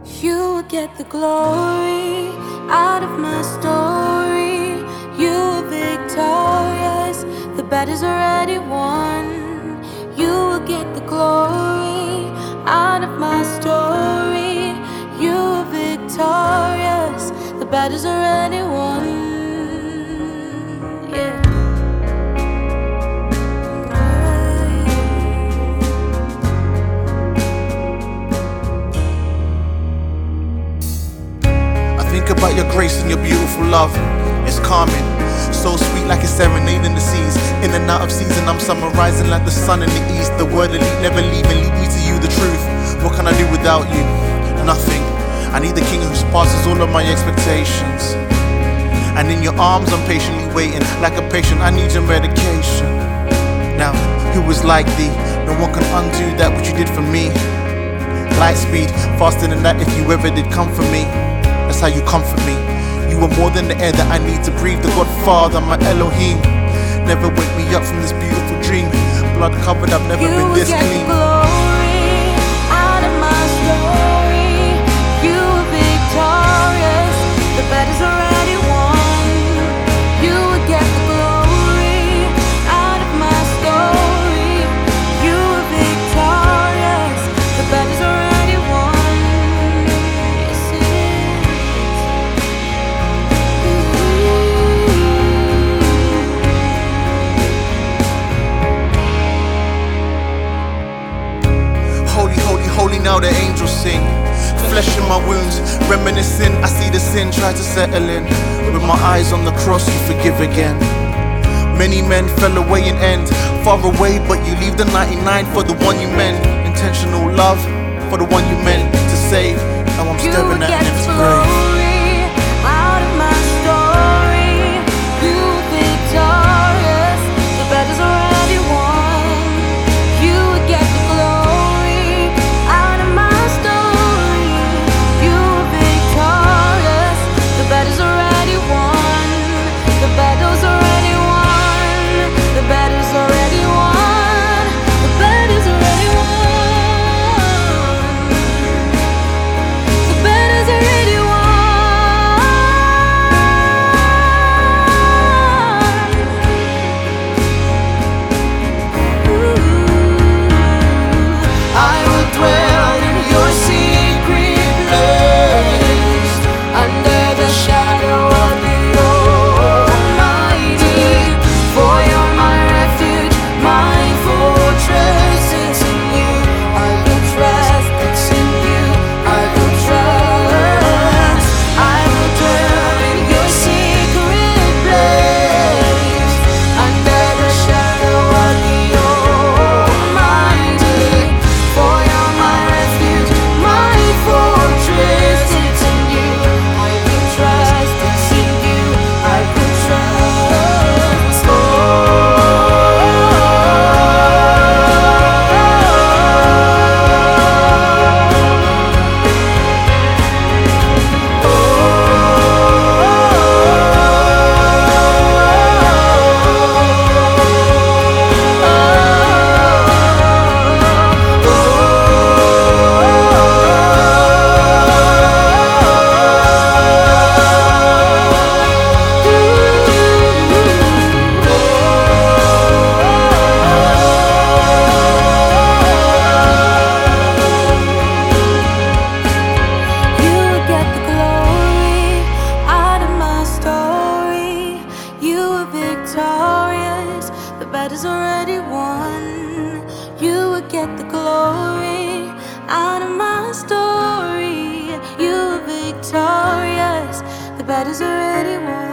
You will get the glory out of my story. You are victorious, the battle's already won. You will get the glory out of my story. You are victorious, the battle's already won. Yeah. Think about your grace and your beautiful love. It's calming, so sweet like a serenade in the seas. In and out of season, I'm summarizing like the sun in the east. The word elite, never leave and lead me to you, the truth. What can I do without you? Nothing. I need the king who surpasses all of my expectations. And in your arms, I'm patiently waiting. Like a patient, I need your medication. Now, who is like thee? No one can undo that which you did for me. Light speed, faster than that if you ever did come for me. That's how you comfort me. You are more than the air that I need to breathe. The Godfather, my Elohim. Never wake me up from this beautiful dream. Blood covered, I've never been this clean. You will get the glory out of my story. You are victorious, the battle's already won. You will get the glory out of my story. You are victorious, the battle's already won. Holy, now the angels sing. Flesh in my wounds, reminiscing. I see the sin try to settle in. With my eyes on the cross, you forgive again. Many men fell away and end far away, but you leave the 99 for the one you meant. Intentional love for the one you meant to save. Now I'm staring at an empty grave. The battle's already won. You will get the glory out of my story. You are victorious, the battle's already won.